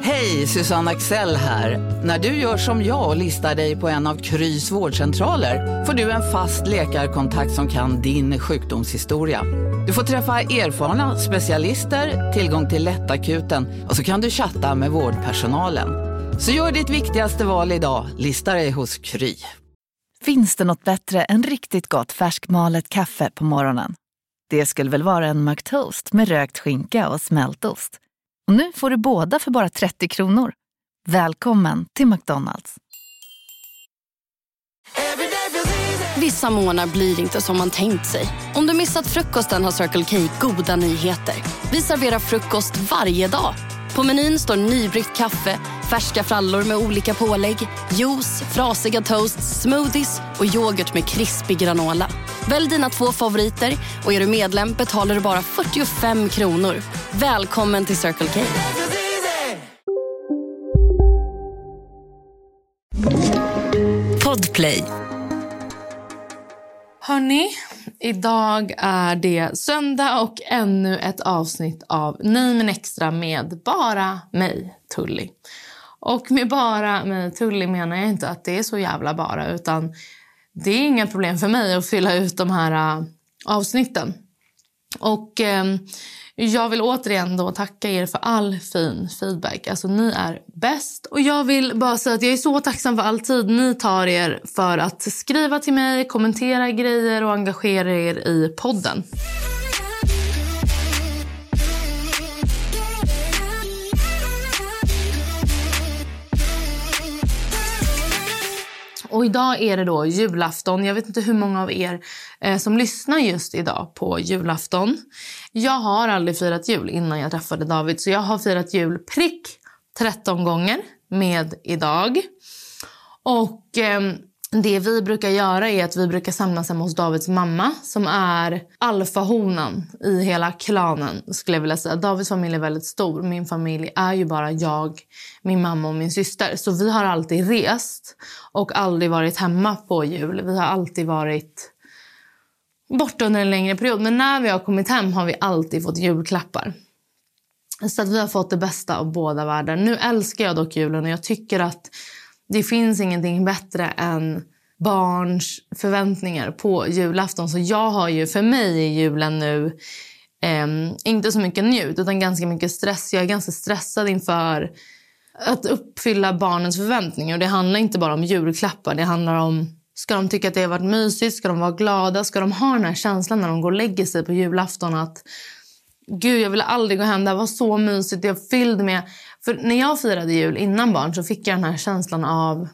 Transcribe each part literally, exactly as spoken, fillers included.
Hej, Susanne Axel här. När du gör som jag och listar dig på en av Krys vårdcentraler får du en fast läkarkontakt som kan din sjukdomshistoria. Du får träffa erfarna specialister, tillgång till lättakuten och så kan du chatta med vårdpersonalen. Så gör ditt viktigaste val idag, listar dig hos Kry. Finns det något bättre än riktigt gott färskmalet kaffe på morgonen? Det skulle väl vara en McToast med rökt skinka och smältost. Och nu får du båda för bara trettio kronor. Välkommen till McDonald's. Vissa månader blir inte som man tänkt sig. Om du missat frukosten har Circle K goda nyheter. Vi serverar frukost varje dag. På menyn står nybryggt kaffe, färska frallor med olika pålägg, juice, frasiga toasts, smoothies och yoghurt med krispig granola. Välj dina två favoriter och är du medlem betalar du bara fyrtiofem kronor. Välkommen till Circle K. Podplay. Hörni, idag är det söndag och ännu ett avsnitt av Nej men extra med bara mig, Tully. Och med bara mig, Tully, menar jag inte att det är så jävla bara, utan det är inga problem för mig att fylla ut de här uh, avsnitten. Och eh, jag vill återigen då tacka er för all fin feedback. Alltså ni är bäst. Och jag vill bara säga att jag är så tacksam för all tid ni tar er för att skriva till mig, kommentera grejer och engagera er i podden. Och idag är det då julafton. Jag vet inte hur många av er eh, som lyssnar just idag på julafton. Jag har aldrig firat jul innan jag träffade David. Så jag har firat jul prick tretton gånger med idag. Och eh, det vi brukar göra är att vi brukar samlas hemma hos Davids mamma. Som är alfahonan i hela klanen, skulle jag vilja säga. Davids familj är väldigt stor. Min familj är ju bara jag, min mamma och min syster. Så vi har alltid rest och aldrig varit hemma på jul. Vi har alltid varit borta under en längre period. Men när vi har kommit hem har vi alltid fått julklappar. Så att vi har fått det bästa av båda världar. Nu älskar jag dock julen och jag tycker att det finns ingenting bättre än barns förväntningar på julafton. Så jag har ju, för mig i julen nu eh, inte så mycket njut utan ganska mycket stress. Jag är ganska stressad inför att uppfylla barnens förväntningar. Och det handlar inte bara om julklappar. Det handlar om, ska de tycka att det har varit mysigt? Ska de vara glada? Ska de ha den här känslan när de går och lägger sig på julafton att gud, jag ville aldrig gå hem. Det var så mysigt. Jag fyllde med... För när jag firade jul innan barn så fick jag den här känslan av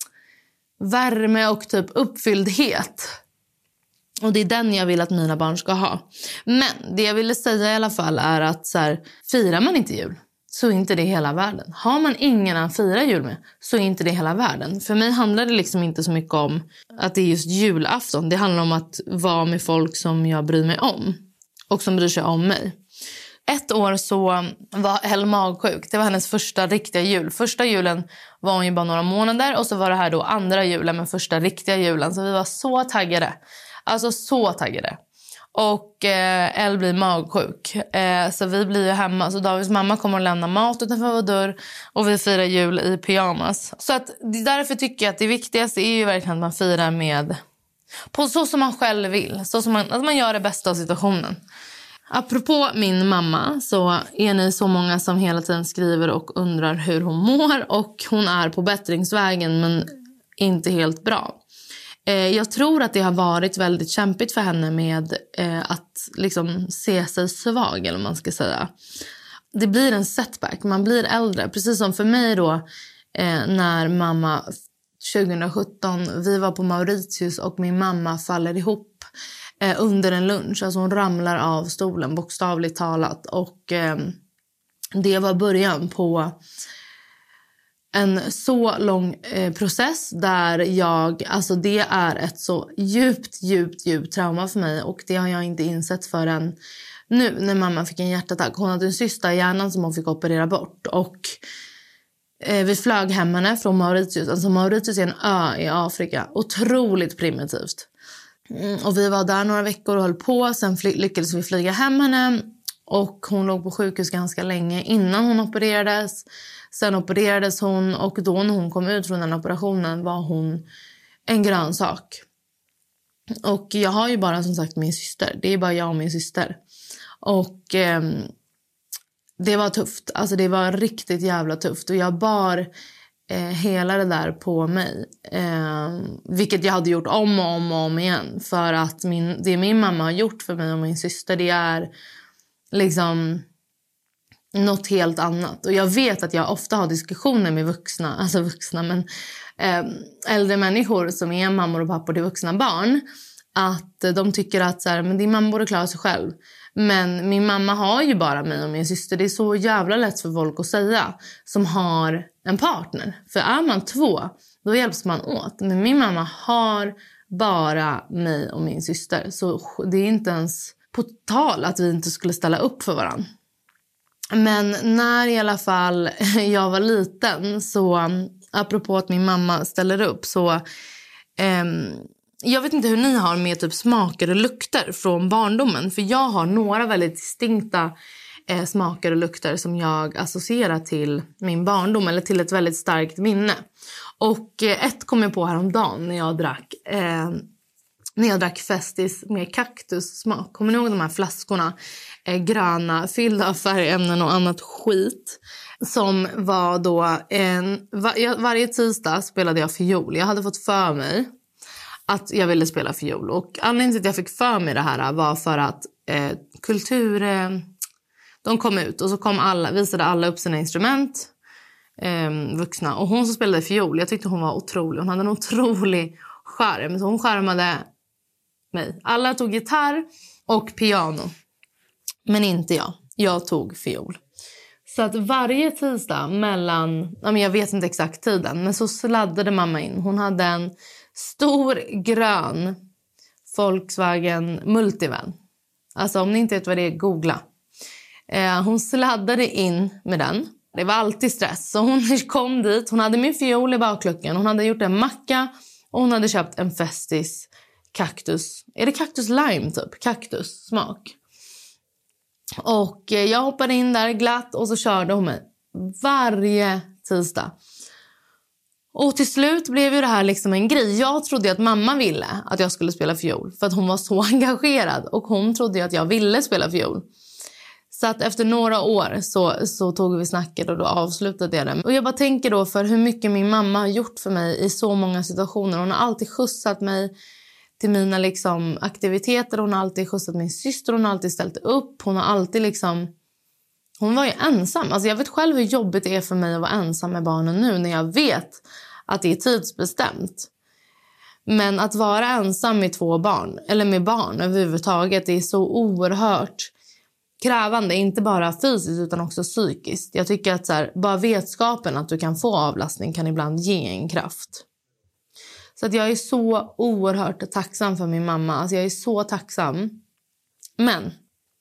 värme och typ uppfylldhet. Och det är den jag vill att mina barn ska ha. Men det jag ville säga i alla fall är att så här, firar man inte jul så är inte det hela världen. Har man ingen att fira jul med så är inte det hela världen. För mig handlar det liksom inte så mycket om att det är just julafton. Det handlar om att vara med folk som jag bryr mig om. Och som bryr sig om mig. Ett år så var Elle magsjuk. Det var hennes första riktiga jul. Första julen var hon ju bara några månader. Och så var det här då andra julen med första riktiga julen. Så vi var så taggade. Alltså så taggade. Och eh, Elle blir magsjuk. Eh, så vi blir ju hemma. Så Davids mamma kommer att lämna mat utanför vår dörr. Och vi firar jul i pyjamas. Så att, därför tycker jag att det viktigaste är ju verkligen att man firar med... På så som man själv vill. Så som man, att man gör det bästa av situationen. Apropå min mamma så är ni så många som hela tiden skriver och undrar hur hon mår. Och hon är på bättringsvägen men inte helt bra. Eh, jag tror att det har varit väldigt kämpigt för henne med eh, att liksom se sig svag, eller man ska säga. Det blir en setback, man blir äldre. Precis som för mig då eh, när mamma tjugohundrasjutton, vi var på Mauritius och min mamma faller ihop eh, under en lunch. Alltså hon ramlar av stolen, bokstavligt talat. Och eh, det var början på en så lång eh, process där jag, alltså det är ett så djupt, djupt, djupt trauma för mig. Och det har jag inte insett förrän nu när mamma fick en hjärtattack. Hon hade en cysta i hjärnan som hon fick operera bort. Och eh, vi flög hem henne från Mauritius. Alltså Mauritius är en ö i Afrika. Otroligt primitivt. Mm, och vi var där några veckor och höll på. Sen fly- lyckades vi flyga hem henne. Och hon låg på sjukhus ganska länge innan hon opererades. Sen opererades hon och då när hon kom ut från den operationen var hon en grönsak. Och jag har ju bara som sagt min syster. Det är bara jag och min syster. Och eh, det var tufft. Alltså det var riktigt jävla tufft. Och jag bar eh, hela det där på mig. Eh, vilket jag hade gjort om och om och om igen. För att min, det min mamma har gjort för mig och min syster, det är liksom något helt annat. Och jag vet att jag ofta har diskussioner med vuxna, alltså vuxna men eh, äldre människor som är mammor och pappor till vuxna barn, att de tycker att så här, men din mamma borde klara sig själv. Men min mamma har ju bara mig och min syster. Det är så jävla lätt för folk att säga som har en partner. För är man två, då hjälps man åt. Men min mamma har bara mig och min syster. Så det är inte ens på tal att vi inte skulle ställa upp för varandra. Men när i alla fall jag var liten, så apropå att min mamma ställer upp, så eh, jag vet inte hur ni har med typ smaker och lukter från barndomen. För jag har några väldigt distinkta eh, smaker och lukter som jag associerar till min barndom, eller till ett väldigt starkt minne. Och eh, ett kom jag på häromdagen när jag drack eh, när jag drack Festis med kaktussmak. Kommer ni ihåg de här flaskorna? Eh, gröna, fyllda av färgämnen och annat skit. Som var då en... Var, varje tisdag spelade jag fiol. Jag hade fått för mig att jag ville spela fiol. Och anledningen till att jag fick för mig det här var för att eh, kultur... Eh, de kom ut och så kom alla, visade alla upp sina instrument. Eh, vuxna. Och hon som spelade fiol, jag tyckte hon var otrolig. Hon hade en otrolig charm. Så hon charmade mig. Alla tog gitarr och piano. Men inte jag. Jag tog fiol. Så att varje tisdag mellan... Jag vet inte exakt tiden. Men så sladdade mamma in. Hon hade en stor grön Volkswagen Multivan. Alltså om ni inte vet vad det är, googla. Eh, hon sladdade in med den. Det var alltid stress. Så hon kom dit. Hon hade min fiol i bakluckan. Hon hade gjort en macka. Och hon hade köpt en Festis kaktus. Är det kaktus lime typ? Kaktus smak. Och eh, jag hoppade in där glatt. Och så körde hon mig. Varje tisdag. Och till slut blev ju det här liksom en grej. Jag trodde att mamma ville att jag skulle spela fiol. För att hon var så engagerad. Och hon trodde att jag ville spela fiol. Så att efter några år så, så tog vi snacket och då avslutade jag det. Och jag bara tänker då för hur mycket min mamma har gjort för mig i så många situationer. Hon har alltid skjutsat mig till mina liksom aktiviteter. Hon har alltid skjutsat min syster. Hon har alltid ställt upp. Hon har alltid liksom... Hon var ju ensam. Alltså jag vet själv hur jobbigt det är för mig att vara ensam med barnen nu. När jag vet att det är tidsbestämt. Men att vara ensam med två barn. Eller med barn överhuvudtaget. Det är så oerhört krävande. Inte bara fysiskt utan också psykiskt. Jag tycker att så här, bara vetskapen att du kan få avlastning kan ibland ge en kraft. Så att jag är så oerhört tacksam för min mamma. Alltså jag är så tacksam. Men...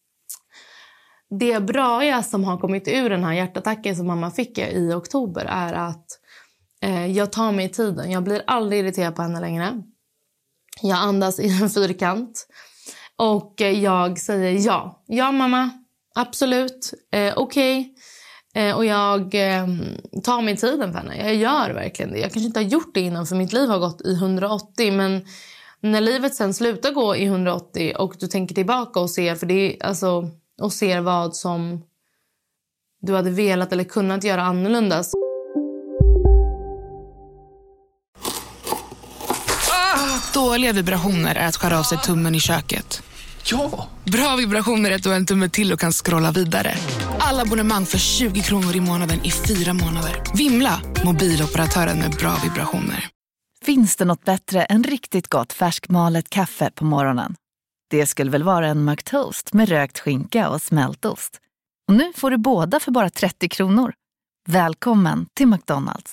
det bra som har kommit ur den här hjärtattacken som mamma fick i oktober är att eh, jag tar mig tiden. Jag blir aldrig irriterad på henne längre. Jag andas i en fyrkant. Och eh, jag säger ja. Ja mamma, absolut. Eh, Okej. Okay. Eh, och jag eh, tar mig tiden för henne. Jag gör verkligen det. Jag kanske inte har gjort det innan för mitt liv har gått i hundraåttio. Men när livet sen slutar gå i hundraåttio och du tänker tillbaka och ser... för det är alltså... och ser vad som du hade velat eller kunnat göra annorlunda. Ah, dåliga vibrationer är att skära av sig tummen i köket. Ja! Bra vibrationer är att du har en tumme till och kan scrolla vidare. Alla abonnemang för tjugo kronor i månaden i fyra månader. Vimla, mobiloperatören med bra vibrationer. Finns det något bättre än riktigt gott färskmalet kaffe på morgonen? Det skulle väl vara en McToast med rökt skinka och smältost. Och nu får du båda för bara trettio kronor. Välkommen till McDonald's.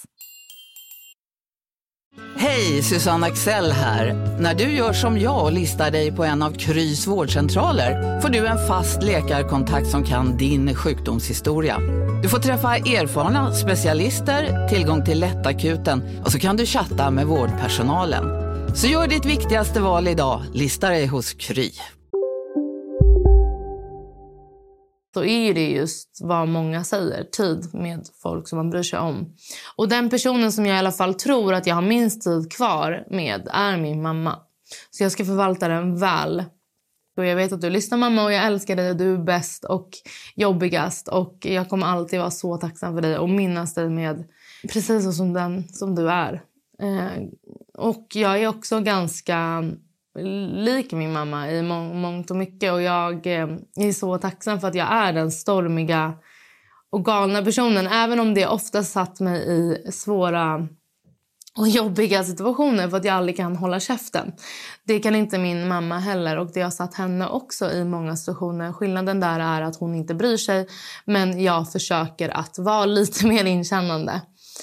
Hej, Susanne Axel här. När du gör som jag och listar dig på en av Krys vårdcentraler får du en fast läkarkontakt som kan din sjukdomshistoria. Du får träffa erfarna specialister, tillgång till lättakuten och så kan du chatta med vårdpersonalen. Så gör ditt viktigaste val idag. Lista dig hos Kry. så är det just vad många säger, tid med folk som man bryr sig om. Och den personen som jag i alla fall tror att jag har minst tid kvar med är min mamma. Så jag ska förvalta den väl. Och jag vet att du lyssnar, mamma, och jag älskar dig. Du är bäst och jobbigast. Och jag kommer alltid vara så tacksam för dig och minnas dig med precis så som den som du är. Eh, och jag är också ganska lik min mamma i må- mångt och mycket. Och jag eh, är så tacksam för att jag är den stormiga och galna personen. Även om det ofta satt mig i svåra och jobbiga situationer för att jag aldrig kan hålla käften. Det kan inte min mamma heller, och det har satt henne också i många situationer. Skillnaden där är att hon inte bryr sig, men jag försöker att vara lite mer inkännande.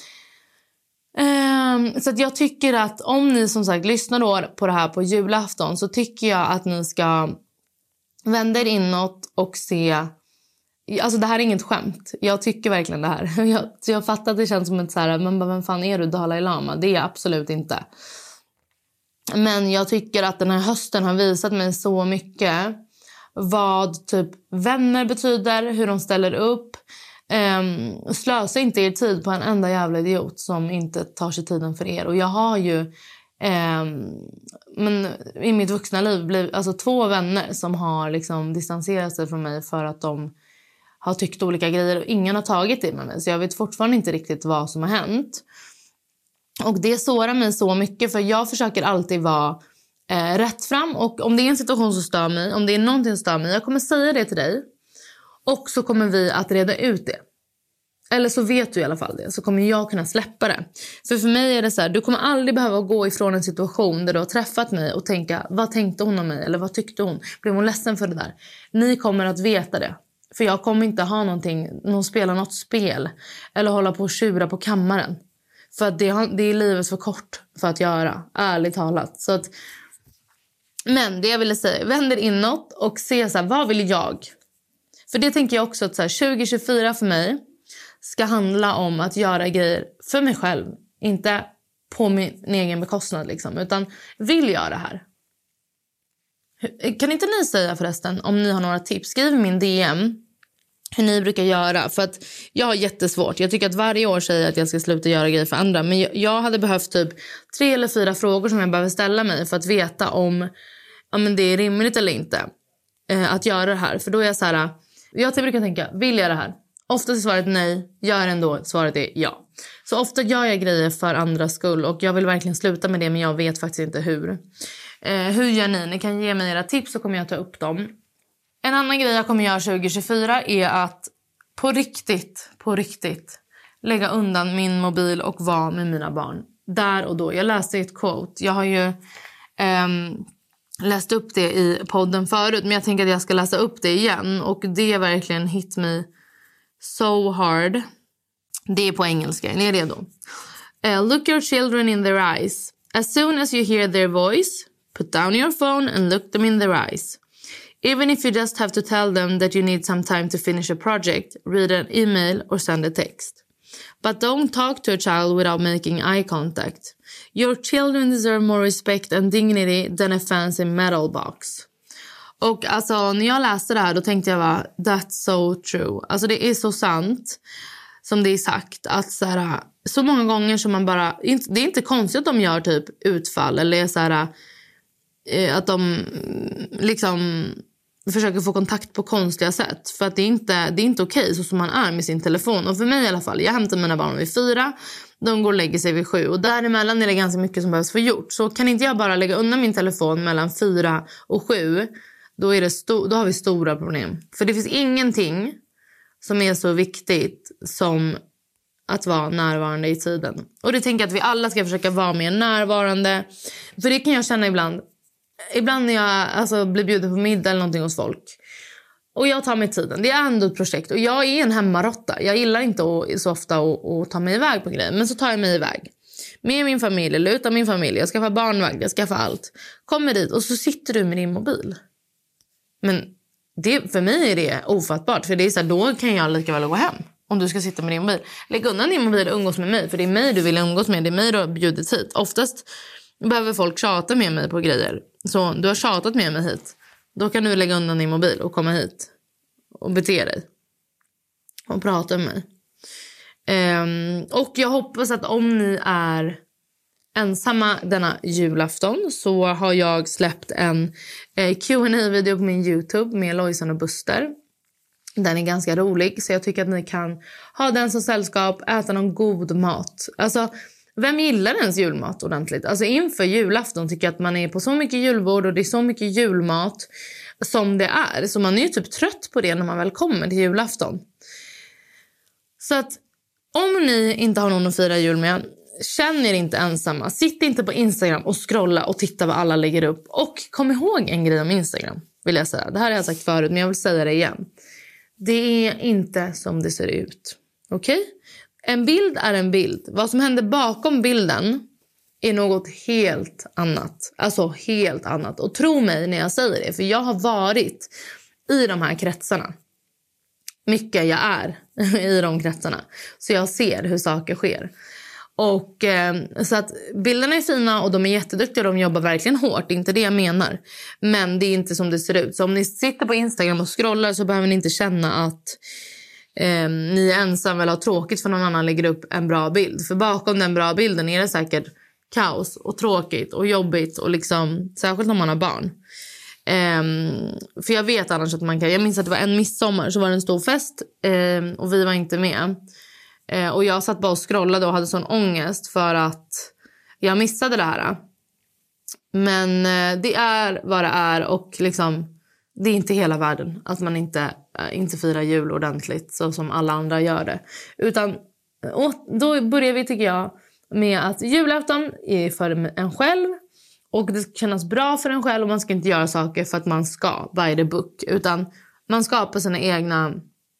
Um, så att jag tycker att om ni som sagt lyssnar då på det här på julafton, så tycker jag att ni ska vända er inåt och se. Alltså det här är inget skämt. Jag tycker verkligen det här. Jag, jag fattar att det känns som ett så här, men vem fan är du, Dalai Lama? Det är jag absolut inte. Men jag tycker att den här hösten har visat mig så mycket vad typ vänner betyder, hur de ställer upp. Um, slösa inte er tid på en enda jävla idiot som inte tar sig tiden för er. Och jag har ju um, men i mitt vuxna liv blivit, alltså två vänner som har liksom distanserat sig från mig för att de har tyckt olika grejer och ingen har tagit det med mig. Så jag vet fortfarande inte riktigt vad som har hänt. Och det sårar mig så mycket, för jag försöker alltid vara eh, rätt fram. Och om det är en situation som stör mig, om det är någonting som stör mig, jag kommer säga det till dig. Och så kommer vi att reda ut det. Eller så vet du i alla fall det. Så kommer jag kunna släppa det. För för mig är det så här, du kommer aldrig behöva gå ifrån en situation där du har träffat mig och tänka, vad tänkte hon om mig? Eller vad tyckte hon? Blev hon ledsen för det där? Ni kommer att veta det. För jag kommer inte ha någonting, någon spela något spel. Eller hålla på och tjura på kammaren. För att det, det är livet för kort för att göra. Ärligt talat. Så att, men det jag ville säga, vänder inåt och se så här, vad vill jag? För det tänker jag också att så här, tjugo tjugofyra för mig ska handla om att göra grejer för mig själv. Inte på min egen bekostnad liksom. Utan vill jag det här? Kan inte ni säga förresten om ni har några tips? Skriv i min D M hur ni brukar göra. För att jag har jättesvårt. Jag tycker att varje år säger att jag ska sluta göra grejer för andra. Men jag, jag hade behövt typ tre eller fyra frågor som jag behöver ställa mig för att veta om ja, men det är rimligt eller inte eh, att göra det här. För då är jag så här, jag brukar tänka, vill jag det här? Oftast är svaret nej, gör ändå. Svaret är ja. Så ofta gör jag grejer för andras skull och jag vill verkligen sluta med det, men jag vet faktiskt inte hur. Eh, hur gör ni? Ni kan ge mig era tips så kommer jag ta upp dem. En annan grej jag kommer göra tjugo tjugofyra är att på riktigt, på riktigt lägga undan min mobil och vara med mina barn. Där och då. Jag läste ett quote. Jag har ju ehm, läst upp det i podden förut, men jag tänker att jag ska läsa upp det igen. Och det verkligen hit me so hard. Det är på engelska. Är ni redo? Uh, look your children in their eyes. As soon as you hear their voice, put down your phone and look them in their eyes. Even if you just have to tell them that you need some time to finish a project, read an email or send a text. But don't talk to a child without making eye contact. Your children deserve more respect and dignity than a fancy metal box. Och alltså, när jag läste det här då tänkte jag bara, that's so true. Alltså det är så sant som det är sagt. Att så, här, så många gånger som man bara, det är inte konstigt att de gör typ utfall. Eller är så här, att de liksom försöker få kontakt på konstiga sätt. För att det är inte, det är inte okej så som man är med sin telefon. Och för mig i alla fall, jag hämtar mina barn vid fyra. De går och lägger sig vid sju. Och däremellan är det ganska mycket som behövs få gjort. Så kan inte jag bara lägga undan min telefon mellan fyra och sju. Då, är det sto- då har vi stora problem. För det finns ingenting som är så viktigt som att vara närvarande i tiden. Och det tänker jag att vi alla ska försöka vara mer närvarande. För det kan jag känna ibland. Ibland när jag alltså, blir bjuden på middag eller någonting hos folk. Och jag tar mig tiden. Det är ändå ett projekt. Och jag är en hemmarotta. Jag gillar inte att, så ofta att, att ta mig iväg på grejer. Men så tar jag mig iväg. Med min familj eller utan min familj. Jag skaffar barnvagn. Jag skaffar allt. Kommer dit och så sitter du med din mobil. Men det, för mig är det ofattbart. För det är så här, då kan jag lika väl gå hem. Om du ska sitta med din mobil. Lägg undan din mobil och umgås med mig. För det är mig du vill umgås med. Det är mig du har bjudit hit. Oftast behöver folk tjata med mig på grejer. Så du har tjatat med mig hit. Då kan du lägga undan din mobil och komma hit. och bete dig. Och prata med mig. Um, och jag hoppas att om ni är ensamma denna julafton så har jag släppt en eh, Q and A-video på min YouTube med Lojsan och Buster. Den är ganska rolig så jag tycker att ni kan ha den som sällskap, äta någon god mat. Alltså, vem gillar ens julmat ordentligt? Alltså inför julafton tycker jag att man är på så mycket julbord och det är så mycket julmat som det är. Så man är ju typ trött på det när man väl kommer till julafton. Så att om ni inte har någon att fira jul med, känn er inte ensamma. Sitt inte på Instagram och scrolla och titta vad alla lägger upp. Och kom ihåg en grej om Instagram, vill jag säga. Det här har jag sagt förut, men jag vill säga det igen. Det är inte som det ser ut. Okej? Okay? En bild är en bild. Vad som händer bakom bilden är något helt annat. Alltså helt annat. Och tro mig när jag säger det, för jag har varit i de här kretsarna. Mycket jag är i de kretsarna. Så jag ser hur saker sker. Och eh, så att bilderna är fina och de är jätteduktiga och de jobbar verkligen hårt. Det är inte det jag menar. Men det är inte som det ser ut. Så om ni sitter på Instagram och scrollar så behöver ni inte känna att eh, ni är ensamma eller har tråkigt för någon annan lägger upp en bra bild. För bakom den bra bilden är det säkert kaos och tråkigt och jobbigt. Och liksom, särskilt om man har barn. Um, för jag vet annars att man kan. Jag minns att det var en midsommar så var det en stor fest um, och vi var inte med uh, och jag satt bara och scrollade och hade sån ångest för att jag missade det här. Men uh, det är vad det är och liksom, det är inte hela världen att man inte, uh, inte firar jul ordentligt så som alla andra gör det. Utan och då börjar vi, tycker jag, med att julafton är för en själv. Och det känns bra för en själv och man ska inte göra saker för att man ska, by the book. Utan man skapar sina egna,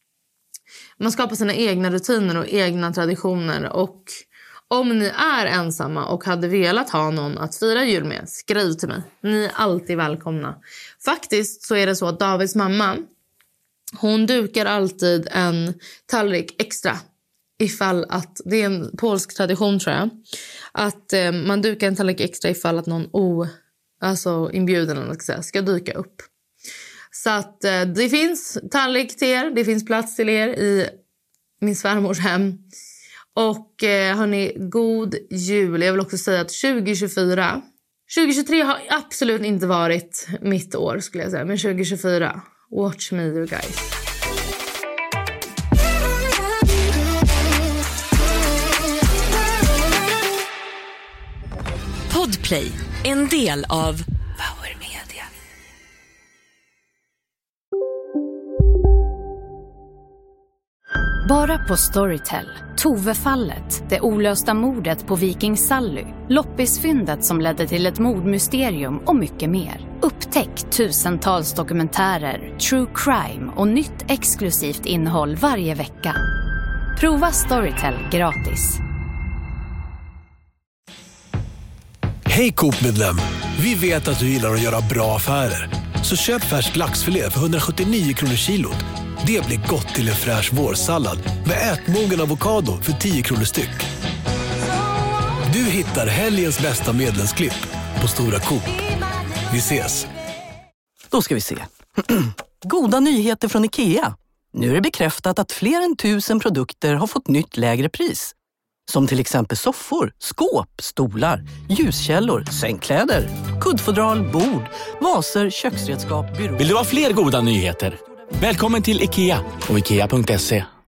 man skapar sina egna rutiner och egna traditioner. Och om ni är ensamma och hade velat ha någon att fira jul med, skriv till mig. Ni är alltid välkomna. Faktiskt så är det så att Davids mamma, hon dukar alltid en tallrik extra. Ifall att, det är en polsk tradition tror jag, att eh, man dukar en tallrik extra ifall att någon o, alltså inbjuden eller ska, säga, ska dyka upp. Så att eh, det finns tallrik till er, det finns plats till er i min svärmors hem. Och eh, hörni, god jul. Jag vill också säga att tjugo tjugofyra, tjugo tjugotre har absolut inte varit mitt år skulle jag säga, men tjugo tjugofyra, watch me you guys. Podplay, en del av Power Media. Bara på Storytel. Tove-fallet, det olösta mordet på Viking Sally, loppisfyndet som ledde till ett mordmysterium och mycket mer. Upptäck tusentals dokumentärer, true crime och nytt exklusivt innehåll varje vecka. Prova Storytel gratis. Hej Coop-medlem! Vi vet att du gillar att göra bra affärer. Så köp färsk laxfilé för hundrasjuttionio kronor kilot. Det blir gott till en fräsch vårsallad med ätmogen avokado för tio kronor styck. Du hittar helgens bästa medlemsklipp på Stora Coop. Vi ses! Då ska vi se. Goda nyheter från IKEA. Nu är det bekräftat att fler än tusen produkter har fått nytt lägre pris. Som till exempel soffor, skåp, stolar, ljuskällor, sängkläder, kuddfodral, bord, vaser, köksredskap, byråer. Vill du ha fler goda nyheter? Välkommen till IKEA och ikea punkt se.